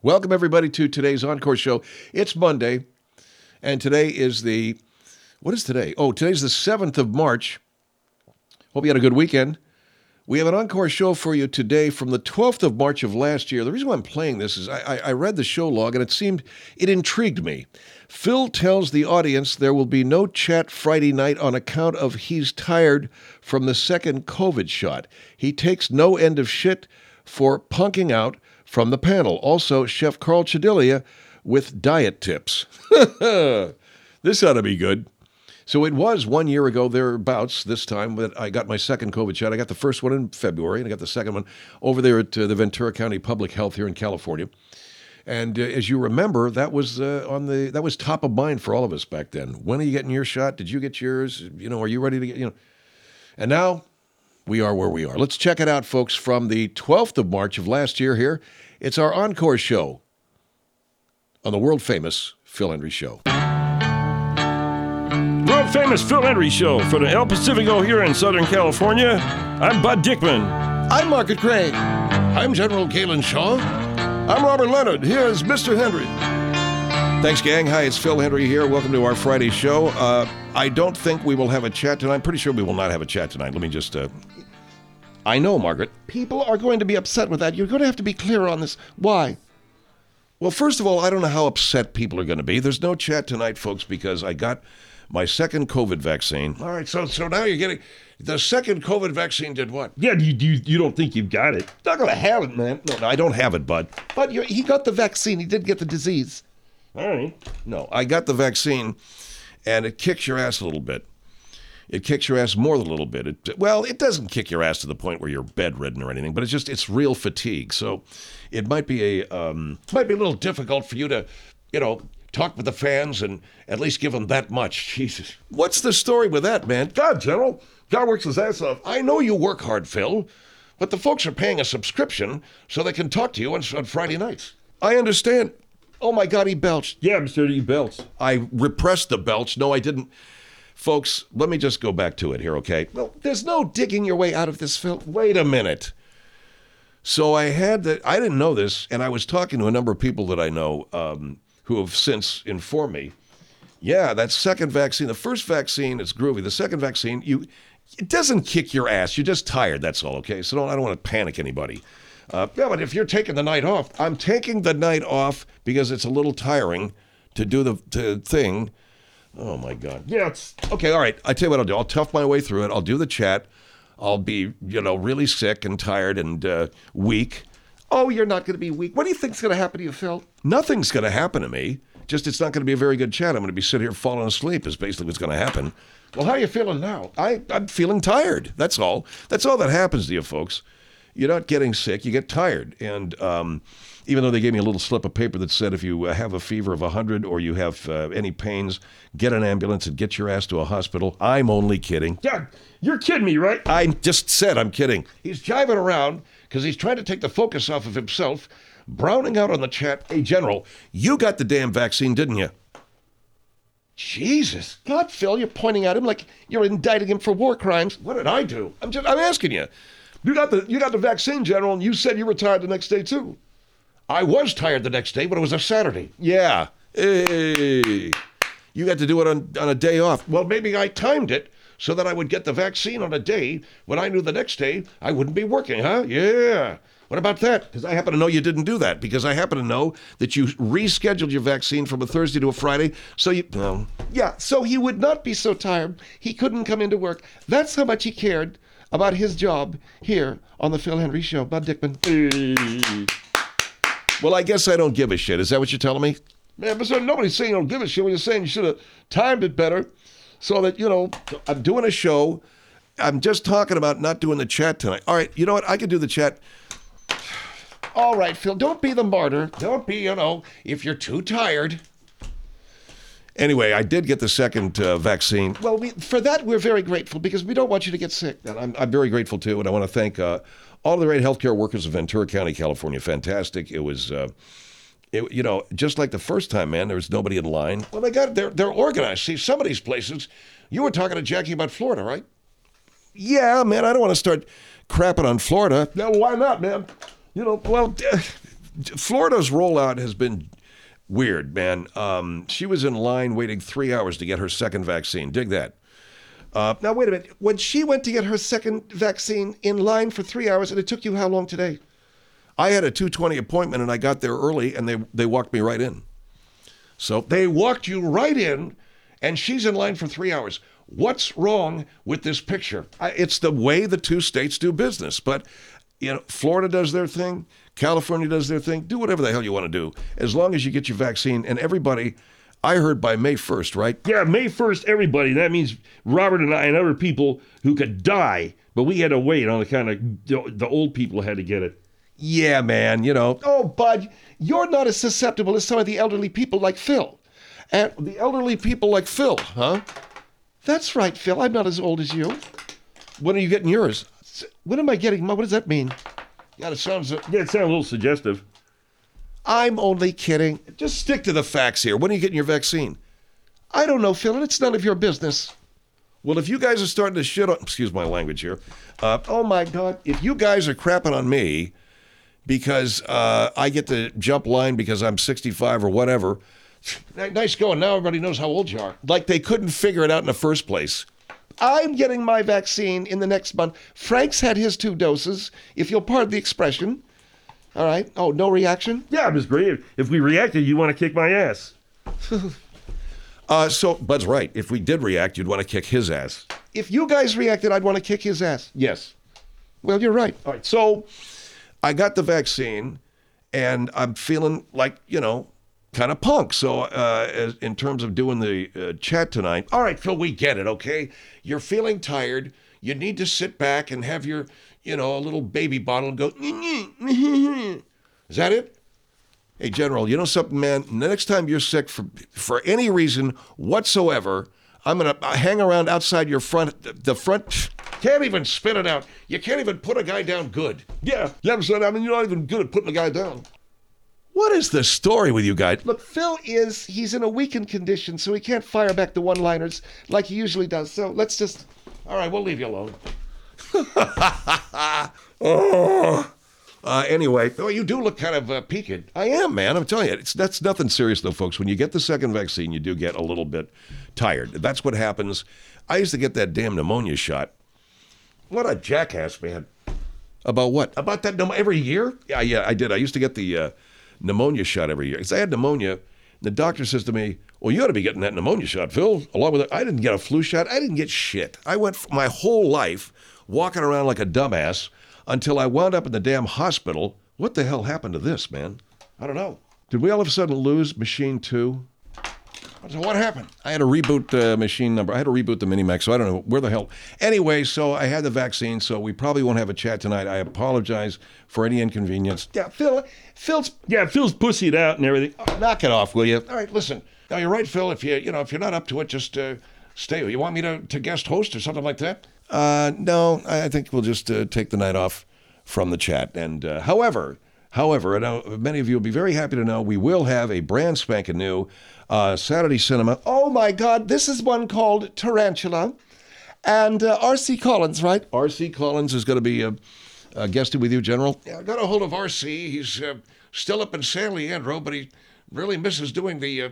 Welcome, everybody, to today's Encore Show. It's Monday, and today is what is today? Oh, today's the 7th of March. Hope you had a good weekend. We have an Encore Show for you today from the 12th of March of last year. The reason why I'm playing this is I read the show log, and it intrigued me. Phil tells the audience there will be no chat Friday night on account of he's tired from the second COVID shot. He takes no end of shit for punking out from the panel. Also, Chef Carl Chedilia with diet tips. This ought to be good. So it was 1 year ago, thereabouts, this time, that I got my second COVID shot. I got the first one in February, and I got the second one over there at the Ventura County Public Health here in California. And as you remember, that was top of mind for all of us back then. When are you getting your shot? Did you get yours? Are you ready to get, And now we are where we are. Let's check it out, folks, from the 12th of March of last year here. It's our Encore Show on the world-famous Phil Hendrie Show. World-famous Phil Hendrie Show for the El Pacifico here in Southern California. I'm Bud Dickman. I'm Margaret Gray. I'm General Galen Shaw. I'm Robert Leonard. Here's Mr. Hendrie. Thanks, gang. Hi, it's Phil Hendrie here. Welcome to our Friday show. I don't think we will have a chat tonight. I'm pretty sure we will not have a chat tonight. Let me just... I know, Margaret. People are going to be upset with that. You're going to have to be clear on this. Why? Well, first of all, I don't know how upset people are going to be. There's no chat tonight, folks, because I got my second COVID vaccine. All right, so now you're getting... The second COVID vaccine did what? Yeah, you don't think you've got it. Not going to have it, man. No, I don't have it, bud. But he got the vaccine. He did get the disease. All right. No, I got the vaccine, and it kicks your ass a little bit. It kicks your ass more than a little bit. It doesn't kick your ass to the point where you're bedridden or anything, but it's real fatigue. So it might be a little difficult for you to, talk with the fans and at least give them that much. Jesus. What's the story with that, man? God, General. God works his ass off. I know you work hard, Phil, but the folks are paying a subscription so they can talk to you on Friday nights. I understand. Oh, my God, he belched. Yeah, Mr. he belched. I repressed the belch. No, I didn't. Folks, let me just go back to it here, okay? Well, there's no digging your way out of this, Phil. Wait a minute. So I didn't know this, and I was talking to a number of people that I know who have since informed me. Yeah, that second vaccine, the first vaccine, it's groovy. The second vaccine, it doesn't kick your ass. You're just tired, that's all, okay? So I don't want to panic anybody. Yeah, but if you're taking the night off. I'm taking the night off because it's a little tiring to do the thing. Oh, my God. Yeah, it's... Okay, all right. I tell you what I'll do. I'll tough my way through it. I'll do the chat. I'll be, really sick and tired and weak. Oh, you're not going to be weak. What do you think's going to happen to you, Phil? Nothing's going to happen to me. Just it's not going to be a very good chat. I'm going to be sitting here falling asleep is basically what's going to happen. Well, how are you feeling now? I'm feeling tired. That's all. That's all that happens to you, folks. You're not getting sick. You get tired. And even though they gave me a little slip of paper that said if you have a fever of 100 or you have any pains, get an ambulance and get your ass to a hospital. I'm only kidding. Yeah, you're kidding me, right? I just said I'm kidding. He's jiving around because he's trying to take the focus off of himself, browning out on the chat. Hey, General, you got the damn vaccine, didn't you? Jesus. God, Phil, you're pointing at him like you're indicting him for war crimes. What did I do? I'm asking you. You got the vaccine, General, and you said you were tired the next day, too. I was tired the next day, but it was a Saturday. Yeah. Hey. You got to do it on a day off. Well, maybe I timed it so that I would get the vaccine on a day when I knew the next day I wouldn't be working, huh? Yeah. What about that? Because I happen to know you didn't do that. Because I happen to know that you rescheduled your vaccine from a Thursday to a Friday. So you... No. Yeah, so he would not be so tired he couldn't come into work. That's how much he cared about his job here on the Phil Hendrie Show. Bud Dickman. Well, I guess I don't give a shit. Is that what you're telling me? Man, but nobody's saying you don't give a shit. What you're saying you should have timed it better so that, I'm doing a show. I'm just talking about not doing the chat tonight. All right, you know what? I can do the chat. All right, Phil, don't be the martyr. Don't be, if you're too tired. Anyway, I did get the second vaccine. Well, for that, we're very grateful because we don't want you to get sick. And I'm very grateful, too, and I want to thank all of the great healthcare workers of Ventura County, California. Fantastic. It was, just like the first time, man, there was nobody in line. Well, they're organized. See, some of these places, you were talking to Jackie about Florida, right? Yeah, man, I don't want to start crapping on Florida. Yeah, well, why not, man? Florida's rollout has been weird, man. She was in line waiting 3 hours to get her second vaccine. Dig that. Now, wait a minute. When she went to get her second vaccine in line for 3 hours, and it took you how long today? I had a 2:20 appointment, and I got there early, and they walked me right in. So They walked you right in, and she's in line for 3 hours. What's wrong with this picture? it's the way the two states do business. But, Florida does their thing. California does their thing. Do whatever the hell you want to do, as long as you get your vaccine. And everybody, I heard by May 1st, right? Yeah, May 1st, everybody. That means Robert and I and other people who could die, but we had to wait on the old people had to get it. Yeah, man, Oh, Bud, you're not as susceptible as some of the elderly people like Phil. And the elderly people like Phil, huh? that's right, Phil. I'm not as old as you. When are you getting yours? When am I getting? What does that mean? Yeah, it sounds. Yeah, it sounded a little suggestive. I'm only kidding. Just stick to the facts here. When are you getting your vaccine? I don't know, Phil, and it's none of your business. Well, if you guys are starting to shit on, excuse my language here, Oh, my God. if you guys are crapping on me because I get to jump line because I'm 65 or whatever, Nice going. Now everybody knows how old you are. like they couldn't figure it out in the first place. I'm getting my vaccine in the next month. Frank's had his 2 doses, if you'll pardon the expression. All right. Oh, no reaction? Yeah, Miss Green, if we reacted, you want to kick my ass. So Bud's right. If we did react, you'd want to kick his ass. If you guys reacted, I'd want to kick his ass. Yes. Well, you're right. All right. So I got the vaccine, and I'm feeling like, kind of punk. So in terms of doing the chat tonight, All right, Phil, we get it, okay? You're feeling tired. You need to sit back and have your, a little baby bottle and go, is that it? hey, General, you know something, man? The next time you're sick for any reason whatsoever, I'm going to hang around outside your the front. Can't even spit it out. You can't even put a guy down good. Yeah, You're not even good at putting a guy down. What is the story with you guys? Look, he's in a weakened condition, so he can't fire back the one-liners like he usually does. So let's just... All right, we'll leave you alone. Anyway, Oh, you do look kind of peaked. I am, man. I'm telling you, that's nothing serious, though, folks. When you get the second vaccine, you do get a little bit tired. That's what happens. I used to get that damn pneumonia shot. What a jackass, man. About what? About that every year? Yeah, I did. I used to get the pneumonia shot every year because I had pneumonia. The doctor says to me, "Well, you ought to be getting that pneumonia shot, Phil." Along with it, I didn't get a flu shot. I didn't get shit. I went my whole life walking around like a dumbass until I wound up in the damn hospital. What the hell happened to this, man? I don't know. Did we all of a sudden lose Machine 2? So what happened? I had to reboot machine number. I had to reboot the Minimax, so I don't know where the hell. Anyway, so I had the vaccine, so we probably won't have a chat tonight. I apologize for any inconvenience. Yeah, Phil's... yeah, Phil's pussied out and everything. Knock it off, will you? All right, listen. Now, you're right, Phil. If you're not up to it, just stay. You want me to guest host or something like that? No, I think we'll just take the night off from the chat. And however, I know many of you will be very happy to know we will have a brand spanking new Saturday cinema. Oh, my God. This is one called Tarantula. And R.C. Collins, right? R.C. Collins is going to be guested with you, General. Yeah, I got a hold of R.C. He's still up in San Leandro, but he really misses doing the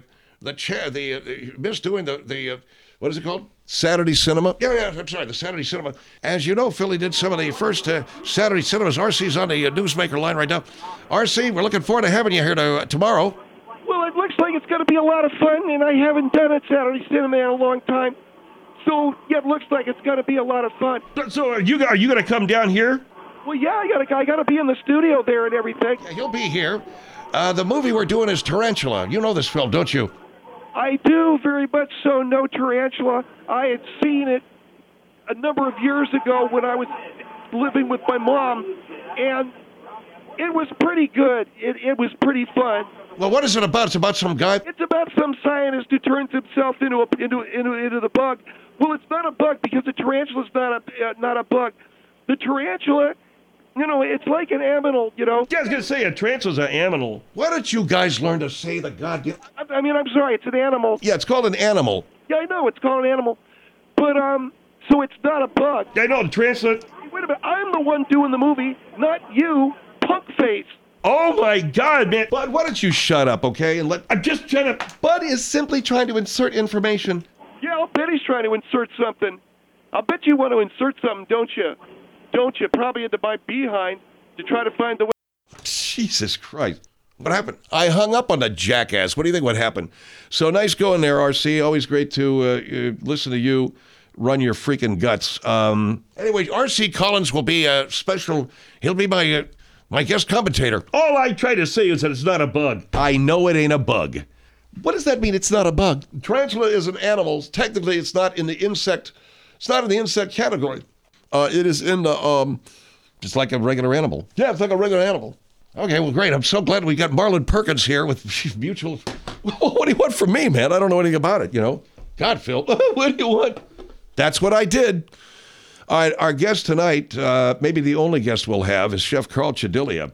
what is it called? Saturday cinema. Yeah, I'm sorry, the Saturday Cinema. As you know, Philly did some of the first Saturday cinemas. RC's on the newsmaker line right now. RC, we're looking forward to having you here tomorrow. Well, it looks like it's going to be a lot of fun, and I haven't done a Saturday cinema in a long time. So, yeah, it looks like it's going to be a lot of fun. So are you going to come down here? Well, yeah, I got to be in the studio there and everything. Yeah, he'll be here. The movie we're doing is Tarantula. You know this film, don't you? I do very much so know Tarantula. I had seen it a number of years ago when I was living with my mom, and it was pretty good. It was pretty fun. Well, what is it about? It's about some guy. It's about some scientist who turns himself into the bug. Well, it's not a bug because the tarantula's not a bug. The tarantula, it's like an aminal, Yeah, I was going to say a tarantula's an animal. Why don't you guys learn to say the goddamn... I mean, I'm sorry, it's an animal. Yeah, it's called an animal. Yeah, I know, it's called an animal. But, so it's not a bug. I know, the tarantula. Wait a minute, I'm the one doing the movie, not you, punk face. Oh my God, man! Bud, why don't you shut up, okay? And let. I'm just trying to. Bud is simply trying to insert information. Yeah, I'll bet he's trying to insert something. I'll bet you want to insert something, don't you? Don't you? Probably into my behind to try to find the way. Jesus Christ. What happened? I hung up on the jackass. What do you think would happen? So nice going there, RC. Always great to listen to you run your freaking guts. Anyway, R.C. Collins will be a special. He'll be my guest commentator. All I try to say is that it's not a bug. I know it ain't a bug. What does that mean? It's not a bug. Tarantula is an animal. Technically, it's not in the insect. It's not in the insect category. It is in the just like a regular animal. Yeah, it's like a regular animal. Okay, well, great. I'm so glad we got Marlon Perkins here with mutual. What do you want from me, man? I don't know anything about it, you know. God, Phil. What do you want? That's what I did. All right, our guest tonight, maybe the only guest we'll have, is Chef Carl Chedilia.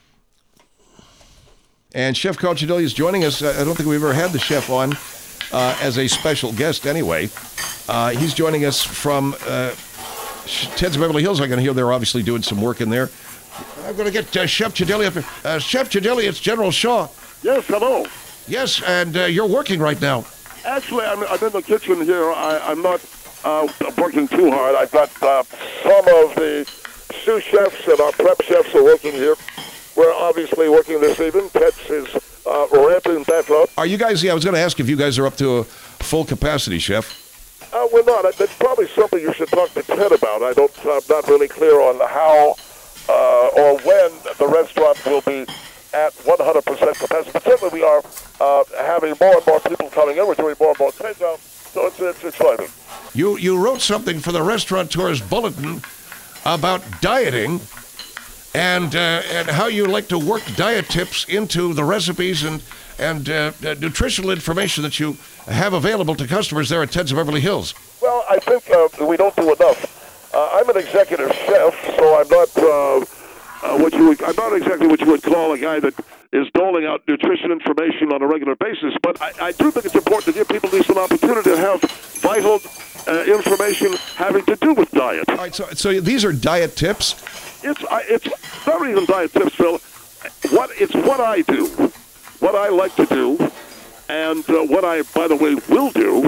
And Chef Carl Chedilia is joining us. I don't think we've ever had the chef on as a special guest anyway. He's joining us from Ted's Beverly Hills. I can hear they're obviously doing some work in there. I'm going to get Chef Chedilia up here. Chef Chedilia, it's General Shaw. Yes, hello. Yes, and you're working right now. Actually, I'm in the kitchen here. I'm not working too hard. I've got some of the sous chefs and our prep chefs are working here. We're obviously working this evening. Ted's is ramping back up. Are you guys, I was going to ask if you guys are up to a full capacity, Chef. We're not. That's probably something you should talk to Ted about. I'm not really clear on how or when the restaurant will be at 100% capacity. But certainly we are having more and more people coming in. We're doing more and more takeout, so it's exciting. You wrote something for the Restaurateur's Bulletin about dieting and how you like to work diet tips into the recipes and nutritional information that you have available to customers there at Ted's of Beverly Hills. Well, I think we don't do enough. I'm an executive chef, so I'm not I'm not exactly what you would call a guy that is doling out nutrition information on a regular basis. But I do think it's important to give people at least an opportunity to have vital information having to do with diet. All right, so these are diet tips. It's not even diet tips, Phil. It's what I do, what I like to do, and what I, by the way, will do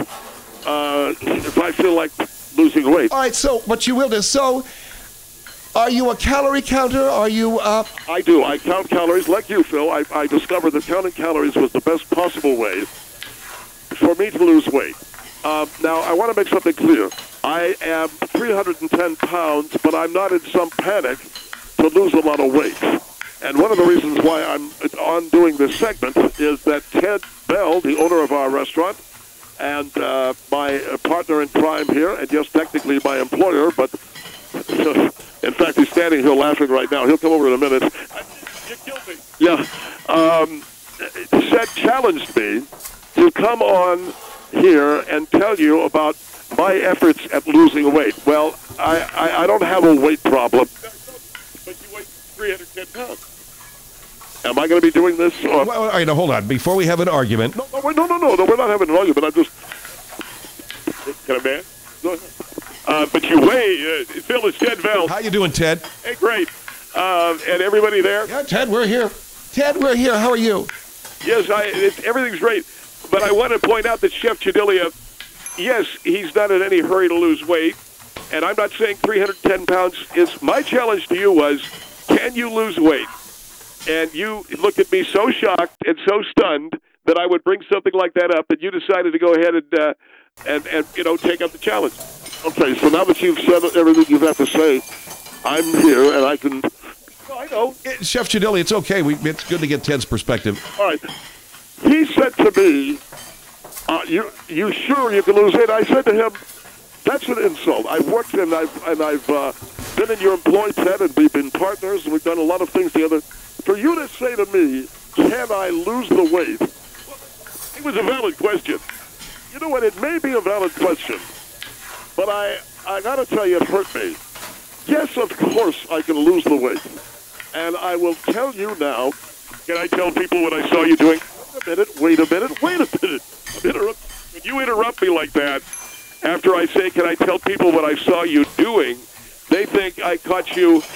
if I feel like losing weight. All right, so what you will do. So, are you a calorie counter? Are you? I do. I count calories like you, Phil. I discovered that counting calories was the best possible way for me to lose weight. Now, I want to make something clear. I am 310 pounds, but I'm not in some panic to lose a lot of weight. And one of the reasons why I'm on doing this segment is that Ted Bell, the owner of our restaurant, and my partner in crime here, and yes, technically my employer, but in fact, he's standing here laughing right now. He'll come over in a minute. You killed me. Yeah. Challenged me to come on here and tell you about my efforts at losing weight. Well, I don't have a weight problem. But you weigh 310 pounds. Am I going to be doing this? Or? Well, all right, now hold on. Before we have an argument. No, we're not having an argument. I'm just... Can I, man? Go ahead. But you weigh... Phil, it's Ted Bell. How you doing, Ted? Hey, great. And everybody there? Yeah, Ted, we're here. Ted, we're here. How are you? Yes, everything's great. But I want to point out that Chef Chedilia, yes, he's not in any hurry to lose weight. And I'm not saying 310 pounds is... My challenge to you was, can you lose weight? And you looked at me so shocked and so stunned that I would bring something like that up, and you decided to go ahead and take up the challenge. Okay, so now that you've said everything you have to say, I'm here and I can... Well, I know. Chef Chedilia, it's okay. It's good to get Ted's perspective. All right. He said to me, you sure you can lose weight? I said to him, that's an insult. I've worked and I've been in your employ, Ted, and we've been partners, and we've done a lot of things together. For you to say to me, can I lose the weight? It was a valid question. You know what? It may be a valid question, but I got to tell you, it hurt me. Yes, of course, I can lose the weight. And I will tell you now. Can I tell people what I saw you doing? Wait a minute. When you interrupt me like that, after I say, can I tell people what I saw you doing, they think I caught you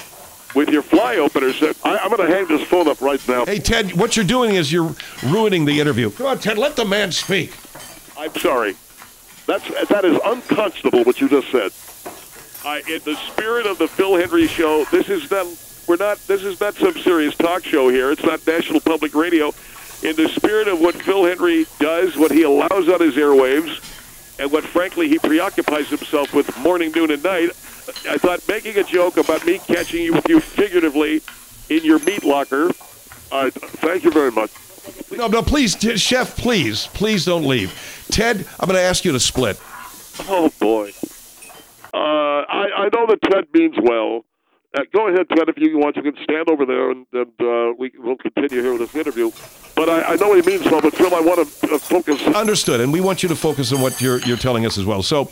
with your fly openers. I'm going to hang this phone up right now. Hey, Ted, what you're doing is you're ruining the interview. Come on, Ted, let the man speak. I'm sorry. That is unconscionable what you just said. In the spirit of the Phil Hendry Show, this is not some serious talk show here. It's not National Public Radio. In the spirit of what Phil Hendry does, what he allows on his airwaves, and what, frankly, he preoccupies himself with morning, noon, and night, I thought making a joke about me catching you figuratively in your meat locker. Thank you very much. No, please, Chef, please don't leave. Ted, I'm going to ask you to split. Oh, boy. I know that Ted means well. Go ahead, Ted, if you want. You can stand over there, and we'll continue here with this interview. But I know he means well, but Phil, I want to focus. Understood, and we want you to focus on what you're telling us as well. So,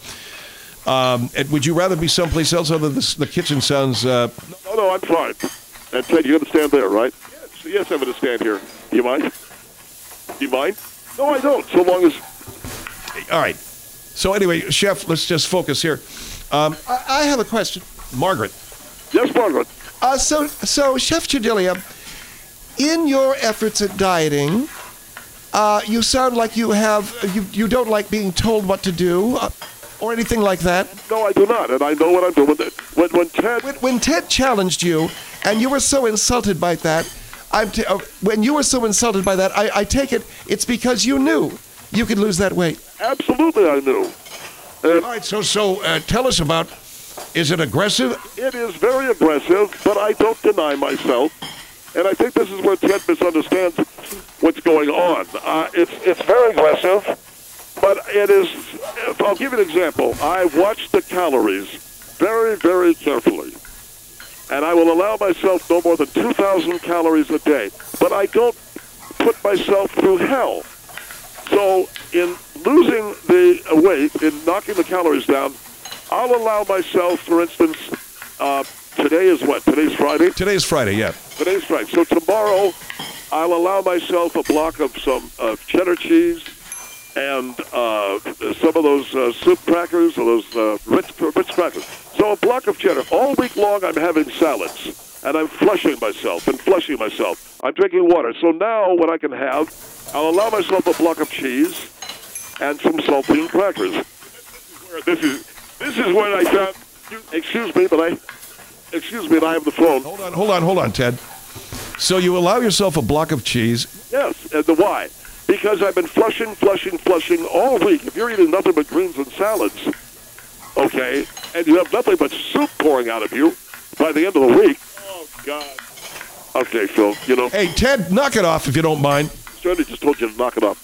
would you rather be someplace else other than the kitchen sounds... No, I'm fine. And Ted, you're going to stand there, right? Yes, I'm going to stand here. Do you mind? Do you mind? No, I don't, so long as... All right. So anyway, Chef, let's just focus here. I have a question. Margaret. Yes, Margaret. So Chef Chedilia, in your efforts at dieting, you sound like you don't like being told what to do, or anything like that. No, I do not, and I know what I'm doing. When Ted challenged you, and you were so insulted by that, when you were so insulted by that, I take it's because you knew you could lose that weight. Absolutely, I knew. All right, so tell us about. Is it aggressive? It is very aggressive, but I don't deny myself. And I think this is where Ted misunderstands what's going on. It's very aggressive, but it is... I'll give you an example. I watch the calories very, very carefully. And I will allow myself no more than 2,000 calories a day. But I don't put myself through hell. So in losing the weight, in knocking the calories down, I'll allow myself, for instance, today is what? Today's Friday? Today's Friday, yeah. Today's Friday. So tomorrow, I'll allow myself a block of some cheddar cheese and some of those soup crackers or those Ritz crackers. So a block of cheddar. All week long, I'm having salads, and I'm flushing myself. I'm drinking water. So now, what I can have, I'll allow myself a block of cheese and some saltine crackers. This is when I found. Excuse me, and I have the phone. Hold on, Ted. So you allow yourself a block of cheese? Yes, and the why? Because I've been flushing all week. If you're eating nothing but greens and salads, okay, and you have nothing but soup pouring out of you by the end of the week. Oh God. Okay, Phil. Hey, Ted, knock it off if you don't mind. Certainly just told you to knock it off.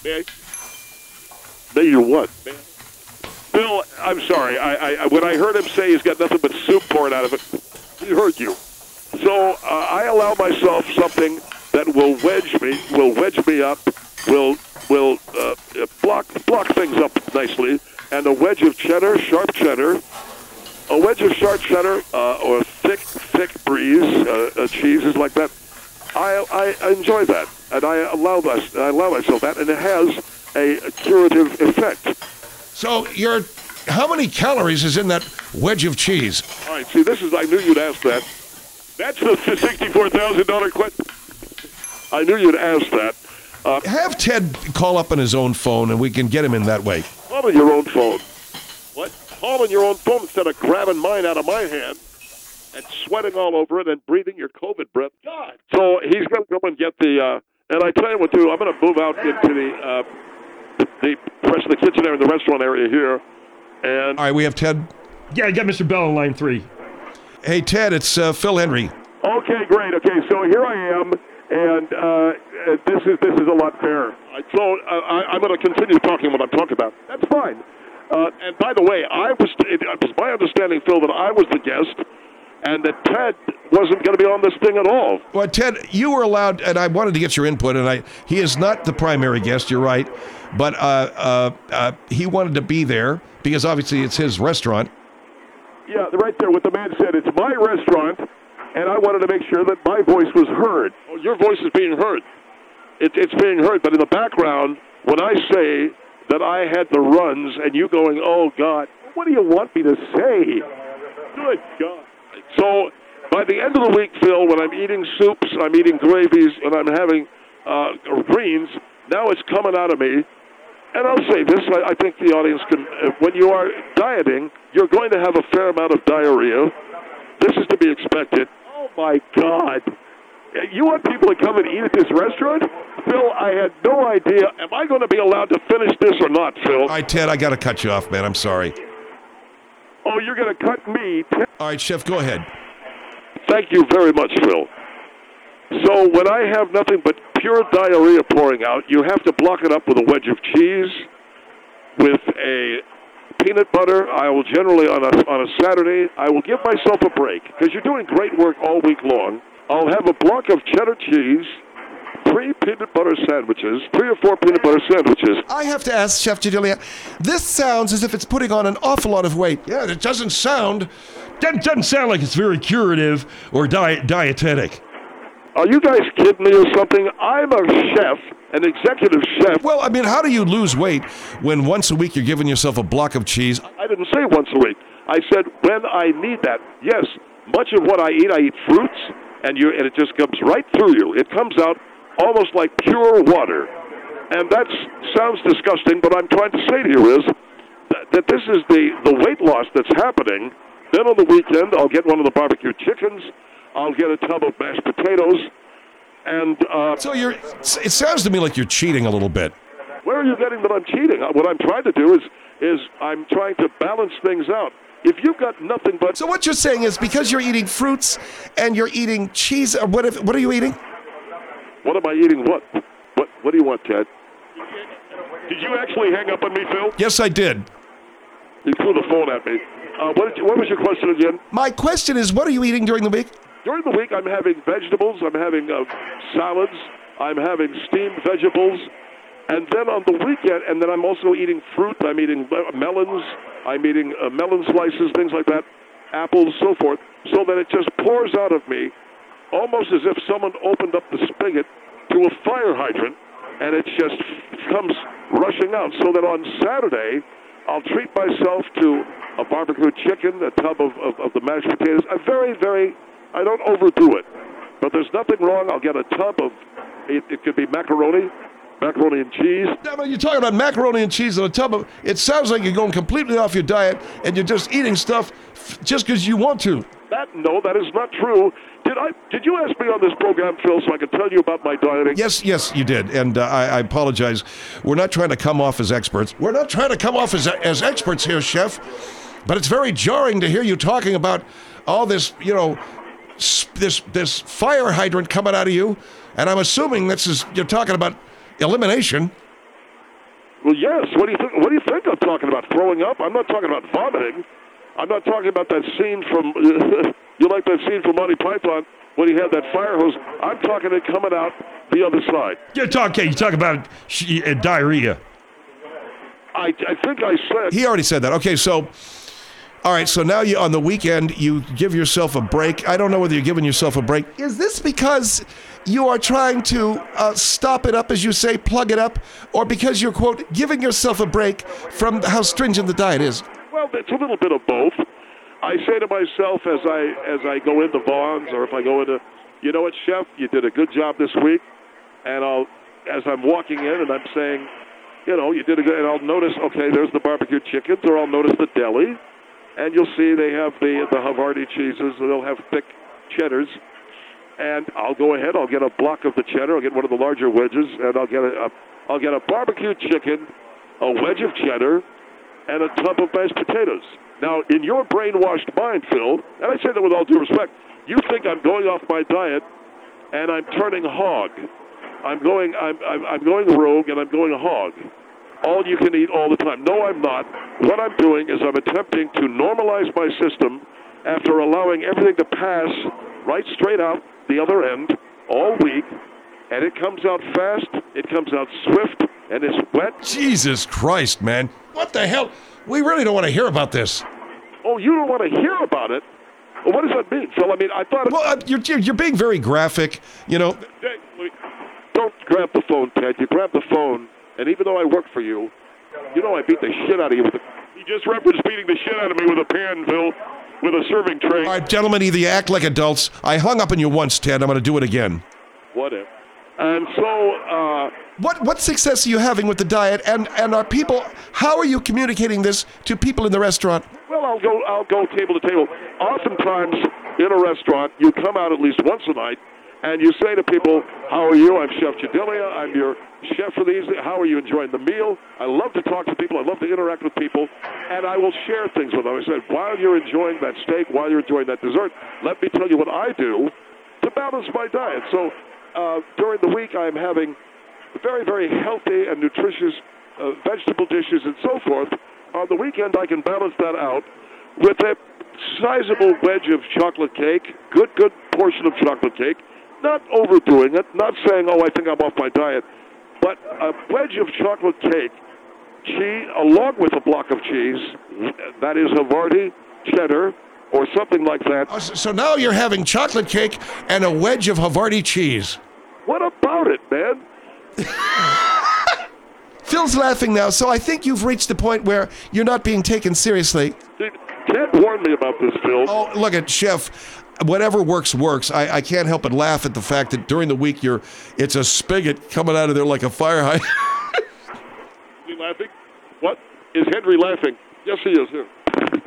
May you what? Bill, I'm sorry. I when I heard him say he's got nothing but soup pouring out of it, he heard you. So I allow myself something that will wedge me up, will block things up nicely, and a wedge of cheddar, sharp cheddar, or thick brie cheeses like that. I enjoy that, and I allow myself that, and it has a curative effect. So how many calories is in that wedge of cheese? All right, see, I knew you'd ask that. That's the $64,000 question. I knew you'd ask that. Have Ted call up on his own phone, and we can get him in that way. Call on your own phone. What? Call on your own phone instead of grabbing mine out of my hand and sweating all over it and breathing your COVID breath. God. So he's going to go and get the... and I tell you what, too, I'm going to move out into the rest of the kitchen area, the restaurant area here. And all right, we have Ted. Yeah, I got Mr. Bell on line 3. Hey, Ted, it's Phil Hendry. Okay, great. Okay, so here I am, and this is a lot fairer. So I'm going to continue talking what I'm talking about. That's fine. And by the way, it was my understanding, Phil, that I was the guest, and that Ted wasn't going to be on this thing at all. Well, Ted, you were allowed, and I wanted to get your input, and he is not the primary guest, you're right, but he wanted to be there because obviously it's his restaurant. Yeah, right there what the man said. It's my restaurant, and I wanted to make sure that my voice was heard. Oh, your voice is being heard. It's being heard, but in the background, when I say that I had the runs and you going, oh, God, what do you want me to say? Good God. So by the end of the week, Phil, when I'm eating soups, I'm eating gravies, and I'm having greens, now it's coming out of me. And I'll say this, I think the audience can, when you are dieting, you're going to have a fair amount of diarrhea. This is to be expected. Oh, my God. You want people to come and eat at this restaurant? Phil, I had no idea. Am I going to be allowed to finish this or not, Phil? All right, Ted, I got to cut you off, man. I'm sorry. Oh, you're going to cut me? All right, Chef, go ahead. Thank you very much, Phil. So when I have nothing but pure diarrhea pouring out, you have to block it up with a wedge of cheese, with a peanut butter. I will generally, on a Saturday, I will give myself a break, because you're doing great work all week long. I'll have a block of cheddar cheese, 3 peanut butter sandwiches, 3 or 4 peanut butter sandwiches. I have to ask, Chef Jadelia, this sounds as if it's putting on an awful lot of weight. Yeah, it doesn't sound. Doesn't sound like it's very curative or dietetic. Are you guys kidding me or something? I'm a chef, an executive chef. Well, I mean, how do you lose weight when once a week you're giving yourself a block of cheese? I didn't say once a week. I said when I need that. Yes, much of what I eat fruits, and it just comes right through you. It comes out almost like pure water. And that sounds disgusting, but I'm trying to say to you is that this is the weight loss that's happening. Then on the weekend, I'll get one of the barbecue chickens. I'll get a tub of mashed potatoes. And So it sounds to me like you're cheating a little bit. where are you getting that I'm cheating? What I'm trying to do is I'm trying to balance things out. If you've got nothing but... So what you're saying is because you're eating fruits and you're eating cheese, what are you eating? What am I eating? What do you want, Ted? Did you actually hang up on me, Phil? Yes, I did. You threw the phone at me. What was your question again? My question is, what are you eating during the week? During the week, I'm having vegetables. I'm having salads. I'm having steamed vegetables. And then on the weekend, and then I'm also eating fruit. I'm eating melons. I'm eating melon slices, things like that, apples, so forth, so that it just pours out of me almost as if someone opened up the spigot to a fire hydrant, and it just comes rushing out. So that on Saturday, I'll treat myself to a barbecue chicken, a tub of the mashed potatoes. I don't overdo it. But there's nothing wrong. I'll get a tub of, it could be macaroni and cheese. Yeah, but you're talking about macaroni and cheese and a tub of... It sounds like you're going completely off your diet and you're just eating stuff just because you want to. No, that is not true. Did you ask me on this program, Phil, so I can tell you about my dieting? Yes, you did. And I apologize. We're not trying to come off as experts. We're not trying to come off as experts here, Chef. But it's very jarring to hear you talking about all this, this fire hydrant coming out of you. And I'm assuming you're talking about elimination. Well, yes. What do you think? What do you think I'm talking about? Throwing up? I'm not talking about vomiting. I'm not talking about that scene from you like that scene from Monty Python when he had that fire hose. I'm talking it coming out the other side. You talk about diarrhea. I think I said. He already said that. Okay, so. All right, so now on the weekend, you give yourself a break. I don't know whether you're giving yourself a break. Is this because you are trying to stop it up, as you say, plug it up, or because you're, quote, giving yourself a break from how stringent the diet is? Well, it's a little bit of both. I say to myself as I go into Vaughn's, or if I go into, you know what, Chef, you did a good job this week. And as I'm walking in and I'm saying, you did a good, and I'll notice, okay, there's the barbecue chickens, or I'll notice the deli. And you'll see they have the Havarti cheeses. They'll have thick cheddars. And I'll go ahead. I'll get a block of the cheddar. I'll get one of the larger wedges, and I'll get a barbecue chicken, a wedge of cheddar, and a tub of mashed potatoes. Now, in your brainwashed mind, Phil, and I say that with all due respect, you think I'm going off my diet, and I'm turning hog. I'm going rogue, and I'm going hog. All you can eat all the time. No, I'm not. What I'm doing is I'm attempting to normalize my system after allowing everything to pass right straight out the other end all week, and it comes out fast, it comes out swift, and it's wet. Jesus Christ, man. What the hell? We really don't want to hear about this. Oh, you don't want to hear about it? Well, what does that mean, Phil? I mean, I thought... Well, you're being very graphic, Hey, don't grab the phone, Ted. You grab the phone. And even though I work for you, I beat the shit out of you with a... You just referenced beating the shit out of me with a pan, Phil. with a serving tray. All right, gentlemen, either you act like adults. I hung up on you once, Ted. I'm going to do it again. Whatever. And so, What success are you having with the diet? And are people? How are you communicating this to people in the restaurant? well, I'll go table to table. Oftentimes in a restaurant, you come out at least once a night, and you say to people, "How are you? I'm Chef Chedilia. I'm your chef for these. How are you enjoying the meal?" I love to talk to people. I love to interact with people, and I will share things with them. I said, "While you're enjoying that steak, while you're enjoying that dessert, let me tell you what I do to balance my diet." So during the week, I'm having very, very healthy and nutritious vegetable dishes and so forth. On the weekend, I can balance that out with a sizable wedge of chocolate cake, good portion of chocolate cake, not overdoing it, not saying, "Oh, I think I'm off my diet," but a wedge of chocolate cake, cheese, along with a block of cheese, that is Havarti, cheddar, or something like that. So now you're having chocolate cake and a wedge of Havarti cheese. What about it, man? Phil's laughing now, so I think you've reached the point where you're not being taken seriously. Ted warned me about this, Phil. Oh, look at Chef. Whatever works. I can't help but laugh at the fact that during the week it's a spigot coming out of there like a fire hydrant. Is he laughing? What? Is Henry laughing? Yes, he is. Here.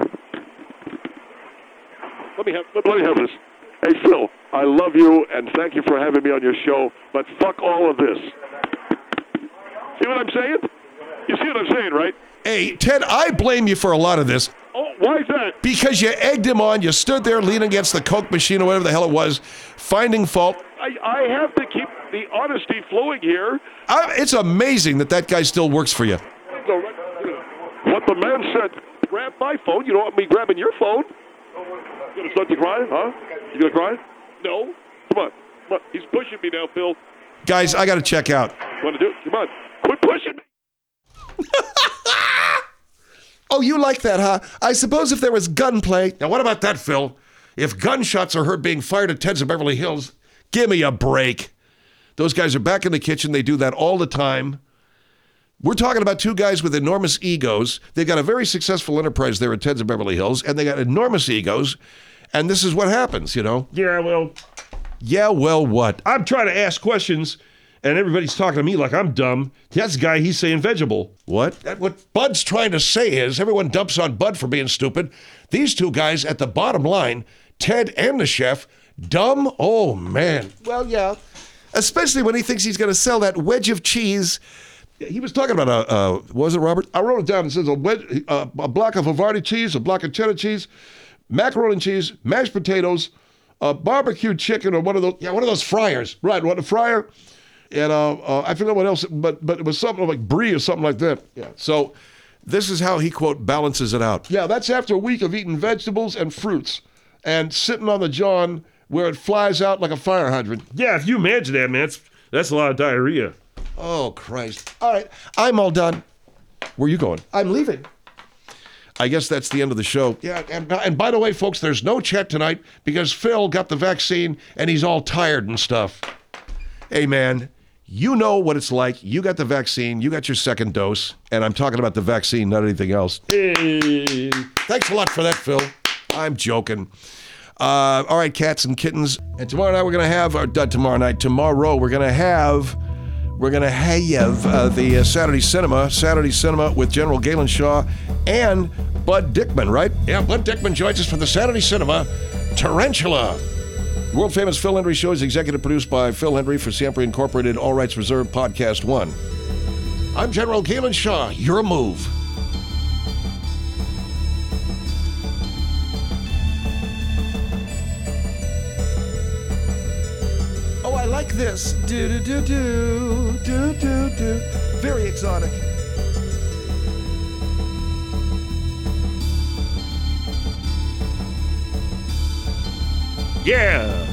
Let me have this. Hey, Phil, I love you, and thank you for having me on your show, but fuck all of this. See what I'm saying? You see what I'm saying, right? Hey, Ted, I blame you for a lot of this. Oh, why is that? Because you egged him on, you stood there leaning against the Coke machine or whatever the hell it was, finding fault. I have to keep the honesty flowing here. It's amazing that guy still works for you. What the man said, grab my phone. You don't want me grabbing your phone. You gonna start to cry, huh? You gonna cry? No. Come on. He's pushing me now, Phil. Guys, I got to check out. Want to do it? Come on. Quit pushing me. Oh, you like that, huh? I suppose if there was gunplay. Now, what about that, Phil? If gunshots are heard being fired at Ted's of Beverly Hills, give me a break. Those guys are back in the kitchen. They do that all the time. We're talking about two guys with enormous egos. They've got a very successful enterprise there at Ted's of Beverly Hills, and they got enormous egos. And this is what happens, you know? Yeah, well, Yeah, well, what? I'm trying to ask questions, and everybody's talking to me like I'm dumb. That's the guy, he's saying vegetable. What? What Bud's trying to say is everyone dumps on Bud for being stupid. These two guys at the bottom line, Ted and the chef, dumb? Oh, man. Well, yeah. Especially when he thinks he's going to sell that wedge of cheese. He was talking about what was it, Robert? I wrote it down. It says a block of Havarti cheese, a block of cheddar cheese, macaroni and cheese, mashed potatoes, barbecued chicken, or one of those fryers. Right, what a fryer. And I forget what else, but it was something like brie or something like that. Yeah. So this is how he, quote, balances it out. Yeah, that's after a week of eating vegetables and fruits and sitting on the john where it flies out like a fire hydrant. Yeah, if you imagine that, man, that's a lot of diarrhea. Oh, Christ. All right, I'm all done. Where are you going? I'm leaving. I guess that's the end of the show. Yeah, and by the way, folks, there's no chat tonight because Phil got the vaccine and he's all tired and stuff. Hey, man, you know what it's like. You got the vaccine. You got your second dose. And I'm talking about the vaccine, not anything else. Hey. Thanks a lot for that, Phil. I'm joking. All right, cats and kittens. And tomorrow we're going to have the Saturday Cinema with General Galen Shaw and Bud Dickman, right? Yeah, Bud Dickman joins us for the Saturday Cinema Tarantula. World famous Phil Hendrie Show is executive produced by Phil Hendrie for Siempre Incorporated, All Rights Reserved, Podcast One. I'm General Galen Shaw. Your move. Oh, I like this. Do. Very exotic. Yeah.